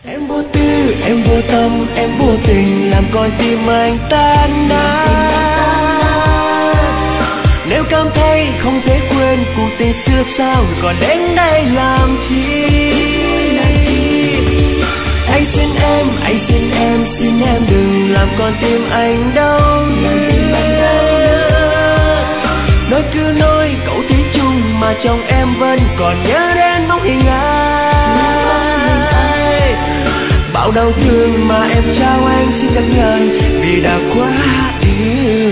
Em vô tư, em vô tâm, em vô tình làm con tim anh tan nát. Nếu cảm thấy không thể quên cuộc tình xưa sao còn đến đây làm chi? Anh xin em, xin em đừng làm con tim anh đau nhức. Nói cứ nói cậu thủy chung mà trong em vẫn còn nhớ đến bóng hình ai. Bao đau thương mà em trao anh xin chấp nhận vì đã quá yêu.